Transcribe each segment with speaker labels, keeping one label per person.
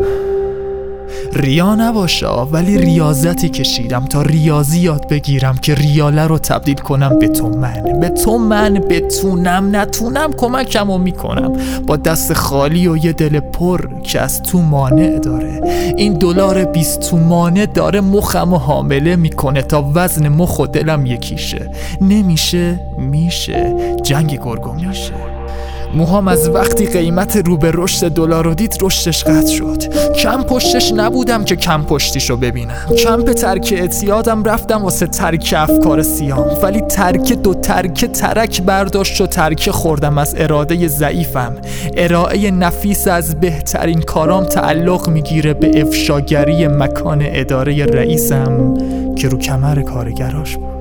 Speaker 1: ریا نباشا، ولی ریاضتی کشیدم تا ریاضی یاد بگیرم که ریاله رو تبدیل کنم به تومن. بتونم نتونم کمکمو میکنم با دست خالی و یه دل پر که از تو مانع داره. این دلار 20 تومانه داره مخمو حامله میکنه تا وزن مخ و دلم یکیشه. نمیشه میشه، جنگ گرگو میشه. موهام از وقتی قیمت رو به رشد دلار رو دید رشدش قطع شد. کم پشتش نبودم که کم پشتیشو ببینم. کمپ ترک اعتیادم رفتم واسه ترک افکار سیام، ولی ترک برداشت و ترک خوردم از اراده ضعیفم. ارائه نفیس از بهترین کارام تعلق میگیره به افشاگری مکان اداره رئیسم که رو کمر کارگراش بود.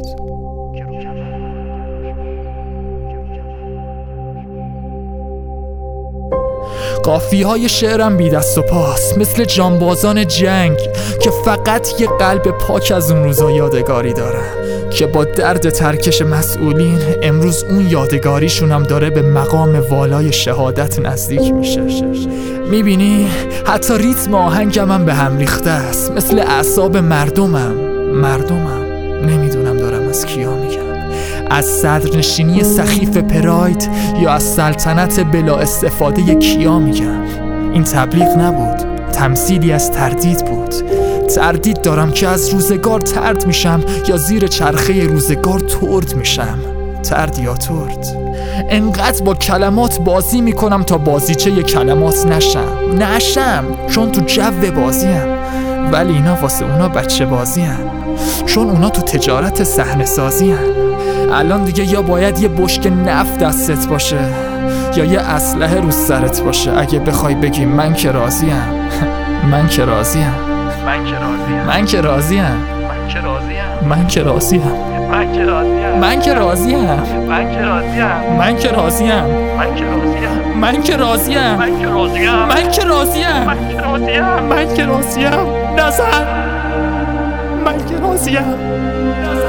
Speaker 1: قافیه‌های شعرم بی دست و پاس مثل جانبازان جنگ که فقط یه قلب پاک از اون روزا یادگاری دارن که با درد ترکش مسئولین امروز اون یادگاریشونم داره به مقام والای شهادت نزدیک میشه. میبینی حتی ریتم آهنگم به هم ریخته است، مثل اعصاب مردمم. نمیدونم دارم از کیا میگم، از صدرنشینی سخیف پراید یا از سلطنت بلا استفاده کیا میگم. این تبلیغ نبود، تمثیلی از تردید بود. تردید دارم که از روزگار ترد میشم یا زیر چرخه روزگار ترد میشم. ترد یا ترد. انقدر با کلمات بازی میکنم تا بازیچه کلمات نشم چون تو جو بازیم، ولی اینا واسه اونا بچه بازی هن. چون اونا تو تجارت صحنه سازی هن. الان دیگه یا باید یه بشک نفت دستت باشه یا یه اسلحه رو سرت باشه اگه بخوای بگی من که راضیم. من که راضیم. من که راضیم. من که راضیم. من که راضیم. من که راضیم. من که راضیم. من که راضیم. من که راضیم. نظر من که راضیم.